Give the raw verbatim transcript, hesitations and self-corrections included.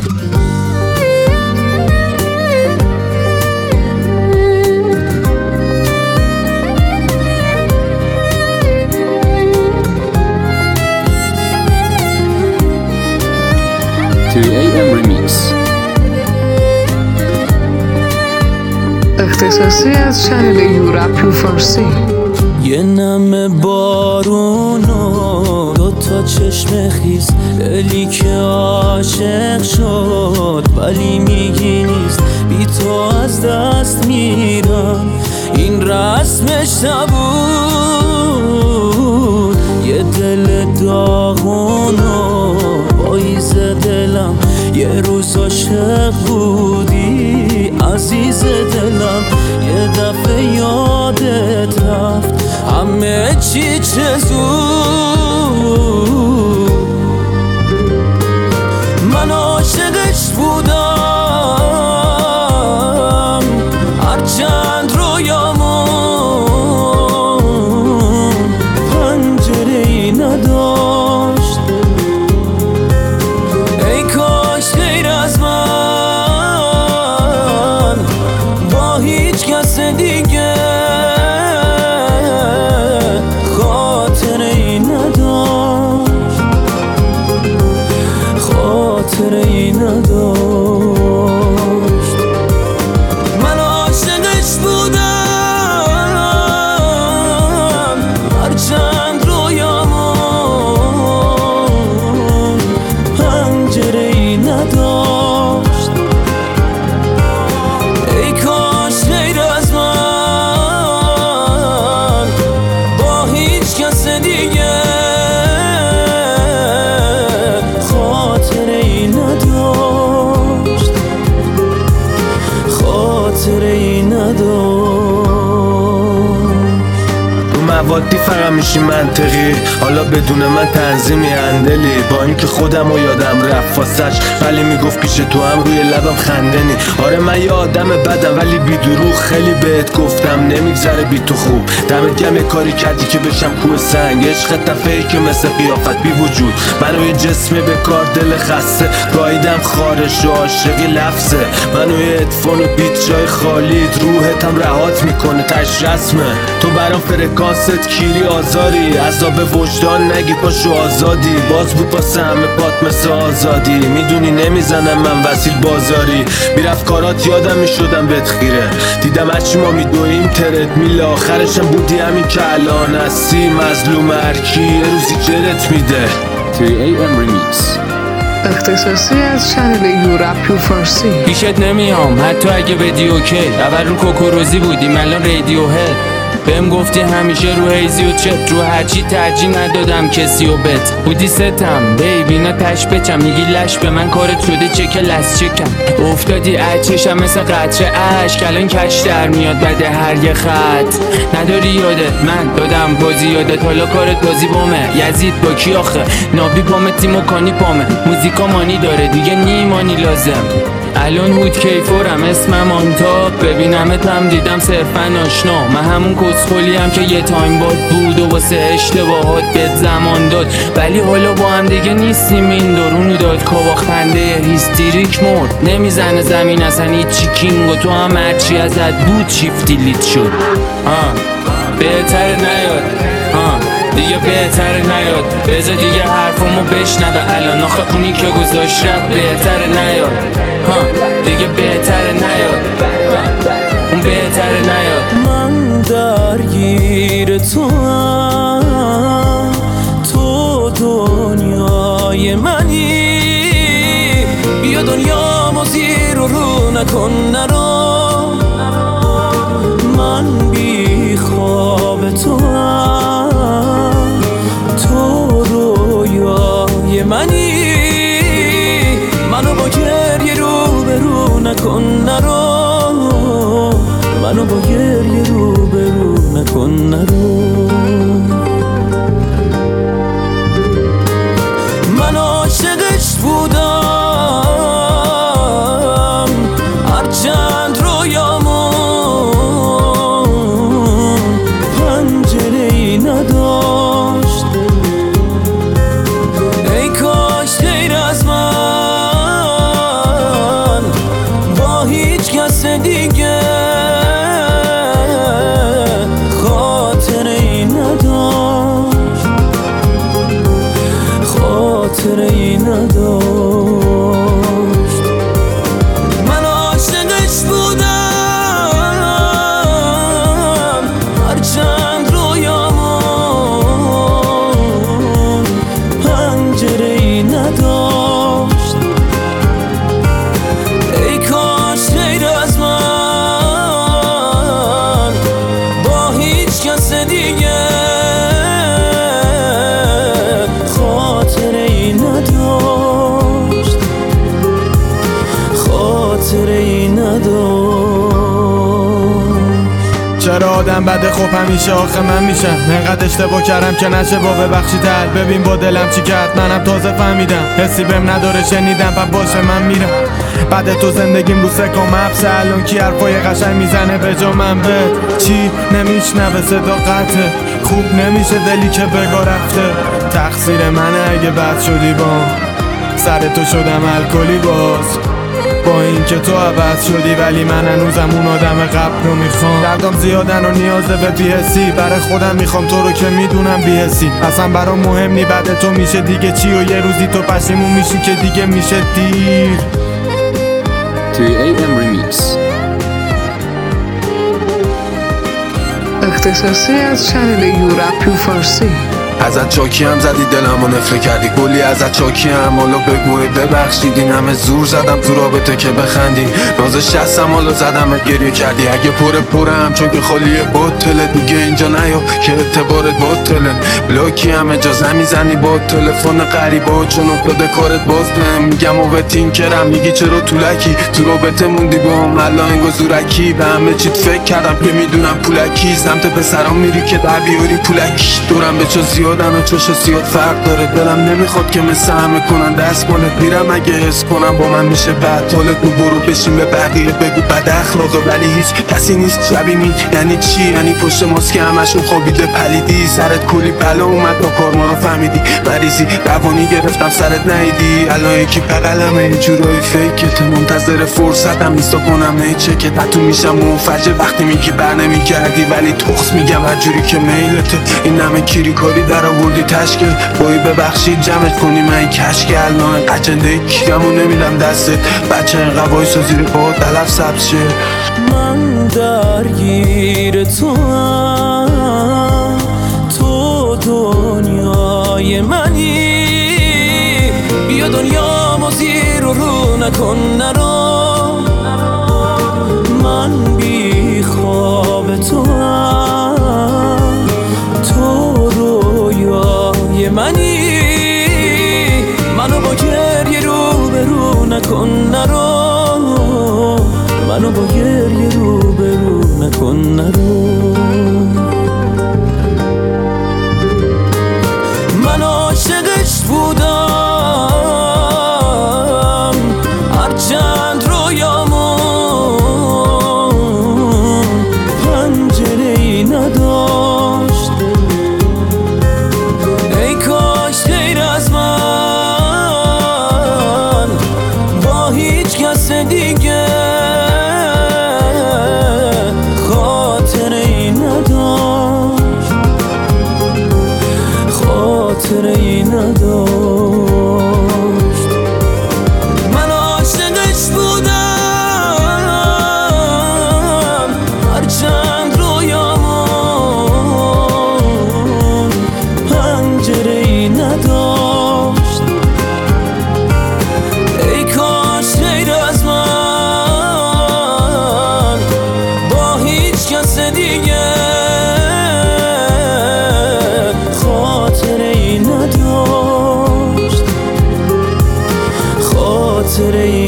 تری ای ام Remix. اختصاصی از چنل یورپ فارسی. یه نم بارونو دو تا چشم خیز، دلی که عاشق شد ولی میگی نیست، بی تو از دست میرم، این رسمش نبود. یه دل داغونو پاییز دلم، یه روز عاشق بودی عزیز دلم، یه دفعه یادت رفت همه چی چه زود. من عاشقش بودم هرچند رویامون پنجره‌ای نداشت، ای کاش غیر از من با هیچ کس دیگه خاطره‌ای نداشت، خاطره‌ای نداشت. من عاشقش بودم هرچند رویامون پنجره‌ای نداشت، ای کاش غیر از من با هیچ کس دیگه خاطره‌ای نداشت، خاطره‌ای نداشت. رو موادی فقط میشی منطقی، حالا بدون من تنظیمی هندلی، با اینکه خودم و یادم رفت واسش، ولی میگفت پیش تو هم روی لبم خندنی. آره من یه آدم بدم ولی بی دروغ، خیلی بهت گفتم نمیگذره بی تو خوب. دمت گرم یه کاری کردی که بشم کوه سنگ، عشق دفعه‌ای که مثل قیافت بی وجود، منو یه جسم به کار دل خسته گاییدم خارش و عاشقی لفظه، منو یه ادفون و بیت جای خالید، روحتم رهات میکنه تش رسمه. تو برام فرکانست کیری آزاری، عذاب وجدان نگی پاشو آزادی، باز بود واسه همه پات مثل آزادی، میدونی نمیزنم من وسیل بازاری، میرفت کارات یادم میشدم بهت خیره، دیدم هرچی ما میدویم ترد میل، آخرشم بودی همین که الان هستی، مظلوم هرکی یه روزی جرت میده. تری ای ام Remix. اختصاصی از چنل یورپ فارسی. پیشت نمیام حتی اگه بدی اوکی، اول رو کوکوروزی بودیم الان رادیو هد، بهم گفتی همیشه رو هیزی و چت، رو هرچی ترجیح ندادم کسی و بت، بودی ستم بیبی نه تش بچم، میگی لش به من کارت شده چک لس چکم، افتادی اچشم مثل قطره عشق، الان کش در میاد بعد هر یه خط، نداری یادت من دادم بازی یادت، حالا کارت بازی بامه، یزید با کی آخه نابی پامه تیمو کانی پامه، موزیکا مانی داره دیگه نیمانی لازم، الان هود کیفورم اسمم آنتاب، ببینمت هم دیدم صرفا آشنا، من همون کسخولی هم که یه تایم باد بود و واسه اشتباهات بهت زمان داد، ولی حالا با هم دیگه نیستیم، این درونو داد کاوا خنده هیستریک مرد، نمیزنه زمین اصلا هیچی کینگ و تو هم هرچی ازت بود شیفتی لیت شد. آه بهتر نیاد، آه دیگه بهتر نیاد، بذار دیگه حرفمو بشنوه الان، آخه اونی که گذاشت رفت بهتر نیاد، ها دیگه بهتر نیاد، اون بهتر نیاد. من درگیر تو هم، تو دنیای منی، بیا دنیامو زیر و رو نکن نرو، من بی خواب تو هم، تو رویای منی، منو با گریه رو به رو نکن نرو، منو با گریه رو به رو نکن نرو. من عاشقش بودم هرچند دیگه خاطره ای نداشت، خاطره ای نداشت. من عاشقش بودم هرچند رویامون پنجره ای نداشت. ای کاش غیر از من با هیچ کس دیگه خاطره ای نداشت، خاطره ای نداشت. چرا آدم بده خب همیشه آخه من میشم، انقدر اشتباه کردم که نشه با ببخشی تر. ببین با دلم چی کرد، منم تازه فهمیدم حسی بهم نداره شنیدم پس باشه من میرم. بعد تو زندگیم رو سکم حبسه، الان کی حرفای قشنگ میزنه به جا من؟ به چی نمیشنوه صدا قطعه، خوب نمیشه دلی که بگا رفته. تقصیر منه اگه بد شدی با سر تو شدم الکلی باز، با این که تو عوض شدی ولی من هنوزم اون آدم قبل رو میخوام. دردم زیادن و نیازه به بی‌حسی، برای خودم میخوام تو رو که میدونم بی‌حسی. اصلا برام مهم نی بعد تو میشه دیگه چی، و یه روزی تو پشیمون میشی که دیگه میشه دیر. three a m Remix. اختصاصی از چنل یورپیو فارسی. ازت چاکی هم زدی دلمو نفره کردی، کلی ازت چاکی هم حالا بگوی ببخشید. این همه زور زدم تو رابطه که بخندی، نازش شستم حالا زدم گریه کردی. اگه پره پرم چون که خالیه بطله، دیگه اینجا نیا که اعتبارت بطله. بلاکی هم اجازه میزنی با تلفن غریبا، چون افتاده کارت باز میگم و به تینکرم میگی چرا طولکی تو رابطه موندی با هم الان انگار زورکی. به همه چیت فکر کردم که میدونم پولکی، سمت پسرام میری که در بیاری پولکی. دورم به چه زیادن و چش سیاد فرق داره، دلم نمیخواد که مثل همه کنن دست کنه. میرم اگه حس کنم با من میشه بد حالت رو برو بشین به بقیه بگو بد اخلاقه، ولی هیچ کسی نیست شبیه می. یعنی چی؟ یعنی پشت ماسک همشون خوابیده پلیدی، سرت کلی بلا اومد تا کار ما رو فهمیدی. مریضی روانی گرفتم سرت نیدی، الان یکی بغلمه یه جورایی فیکت، منتظر فرصتم نیستا کنم نه چکت. حتو میشم منفجر وقتی میگی بر نمیگردی، ولی تخص میگم هر جوری که میلته. این همه کیری کاری در آوردی تشکل بایی ببخشید جمعت کنی من این کشک. الان قچنده کیرمو نمیدم دستت، بچه این قوایسا زیر با دلف سبز شه. من درگیر تو هم، تو دنیای منی. بیا دنیامو زیر و رو نکن نرو، من بی خواب تو هم، تو رویای منی. منو با گریه رو به رو نکن نرو، منو با گریه رو به رو نکن نرو. من عاشقش بودم هرچند رویامون پنجره ای نداشت. ای کاش غیر از من با هیچ کس دیگه خاطره ای نداشت، خاطره ای نداشت. من عاشقش بودم هرچند رویامون پنجره ای نداشت. ای کاش غیر از من با هیچ کس دیگه خاطره ای نداشت، خاطره ای